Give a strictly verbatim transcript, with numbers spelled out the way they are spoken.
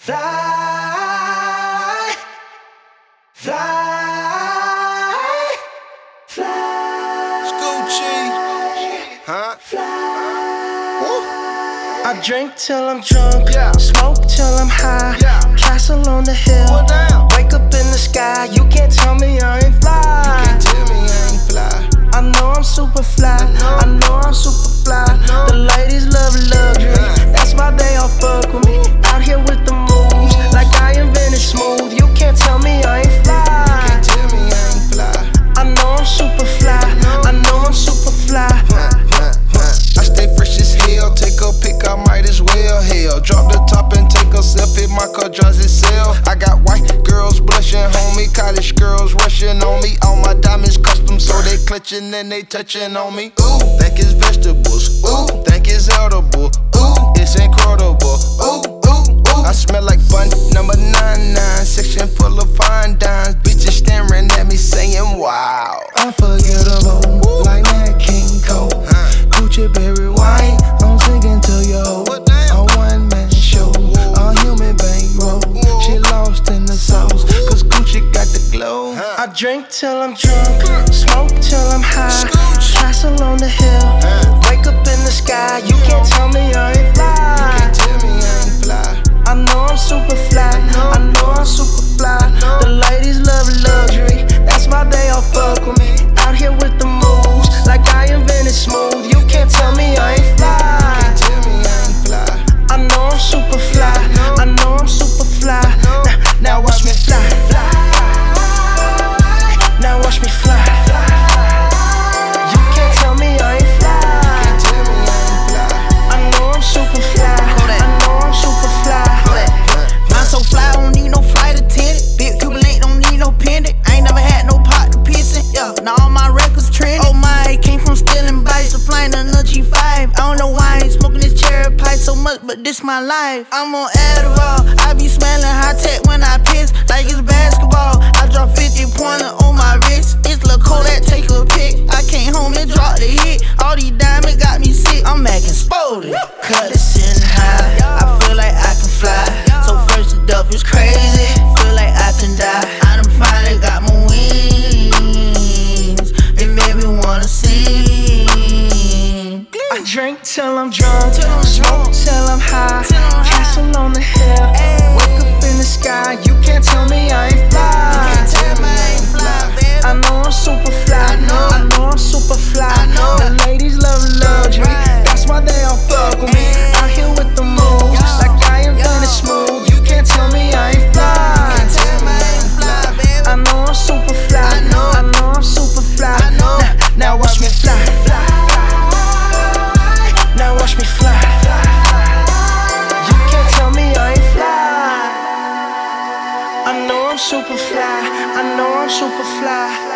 Fly, fly, fly. Scoochie, huh? Fly. I drink till I'm drunk, Yeah. smoke till I'm high. Yeah. Castle on the hill, Well, down. wake up in the sky. You can't tell me I ain't fly. Can't tell me I ain't fly. I know I'm super fly. know. I know I'm super fly. know. The ladies love luxury. Yeah. That's why they all fuck with me. Out here with the moves, like I invented smooth. You can't tell me I ain't fly. Can't tell me I ain't fly. I know I'm super fly. I know I'm super fly. Huh, huh, huh. I stay fresh as hell. Take a pic, I might as well. Hell, drop the top and take a selfie. My car drives itself. I got white girls blushing, homie. College girls rushing on me. All my diamonds custom, so they clutching and they touching on me. Ooh, think it's vegetables. Ooh, think it's edible. Ooh, it's incredible. Ooh, ooh, ooh. I smell like bun number nine nine. Section full of fine dimes. Bitches staring at me saying, wow. Unforgettable, like Nat King Cole. Gucci berry wine, I'm singing to you. A one man show, a human bankroll. She lost in the sauce, cause Gucci got the glow. I drink till I'm drunk, smoke till I'm high. Castle on the hill, wake up in the sky. You can't tell me I ain't fly. Can't tell me I ain't fly. I know I'm super fly, I know I'm super fly. The ladies love luxury, that's why they all fuck with me. Out here with the moves, like I invented smooth. You can't tell me I ain't fly. Can't tell me I ain't fly. I know I'm super fly, I know I'm super fly. Now, now watch me fly. Now watch me fly. You can't tell me I ain't fly. Can't tell me I ain't fly. I know I'm super fly, I know I'm super fly. I'm so fly, I don't need no flight attendant. Big Cuban link, don't need no pendant. I ain't never had no pot to piss in. Yeah, now all my records trending. Oh my, came from stealing bikes to flying another G five. I don't know why I ain't smoking this cherry pie so much, but this my life. I'm on Adderall, I be smelling high tech when I piss, like it's basketball. I drop fifty pointer on my wrist. It's Lil' Kodak, take a pic. I came home and dropped the hit. All these diamonds got me sick. I'm acting spoiled. Cut it sitting high. I feel like I can fly. So first the duff is crazy. Feel like I can die. I done finally got my wings. It made me wanna sing. I drink till I'm drunk, Till I'm smoke drunk. till I'm high. Till I'm high. Castle on the hill, wake up in the sky. You can't tell me I ain't fly. Can't tell me I ain't fly, baby. I know I'm super fly. I know. I know I'm super fly. I know. The ladies love luxury. Right. That's why they all fuck with me. Hey. Out here with the moves, Yo. like I am Yo. done smooth. You can't tell me I ain't fly. Can't tell me I ain't fly, baby. I know I'm super fly. I know. I know I'm super fly. I know. Now, now watch me fly. Now watch me fly. You can't tell me I ain't fly. I know I'm super fly. I know I'm super fly.